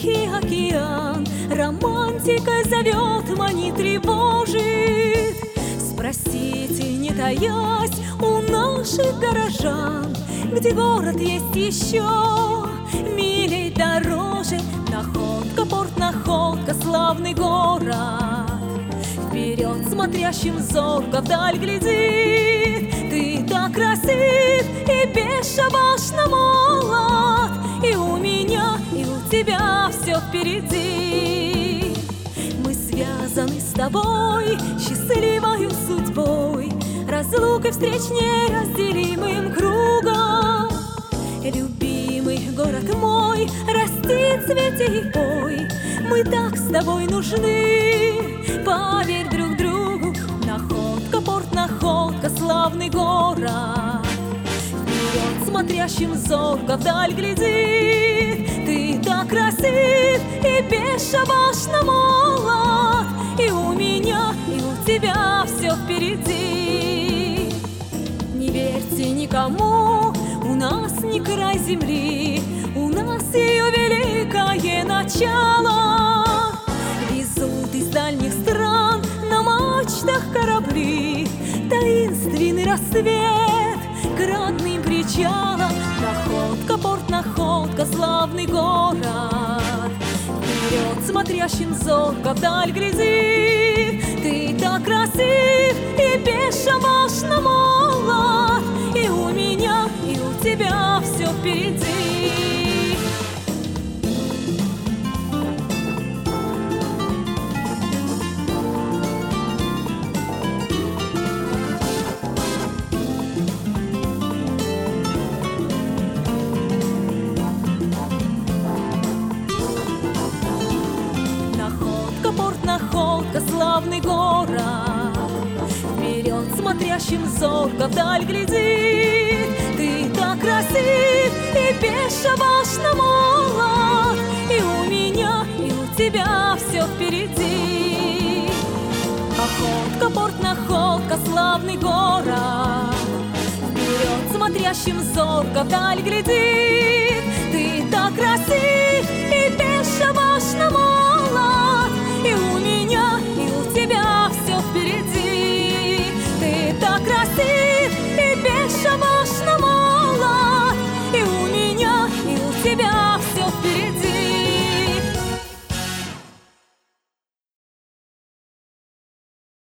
тихий океан, романтика зовет, манит, тревожит. Спросите, не таясь, у наших горожан, где город есть еще милей дороже. Находка, порт, находка, славный город. Вперед смотрящим зорко вдаль глядит. Ты так красив и бесшабашно молод, и у меня, и у тебя все впереди. Мы связаны с тобой счастливою судьбой, разлукой встреч неразделимым кругом. Любимый город мой, расти, цвети и пой, мы так с тобой нужны, поверь друг другу. Находка, порт, находка, славный город. Вперед смотрящим зорко вдаль глядит. Ты так красив и бесшабашно молод, и у меня, и у тебя все впереди. Не верьте никому, у нас не край земли, у нас ее великое начало. Везут из дальних стран на мачтах корабли, таинственный рассвет к родным причалам. Находка, порт, находка, славный город. Вперед смотрящим зорко вдаль глядит. Ты так красив и бесшабашно молод, и у меня, и у тебя все впереди. Находка, порт, находка, славный город. Вперед смотрящим зорко вдаль глядит. Ты так красив и бесшабашно молод, и у меня, и у тебя все впереди. Находка, порт, находка, славный город. Вперед смотрящим зорко вдаль глядит. Ты так красив и бесшабашно молод,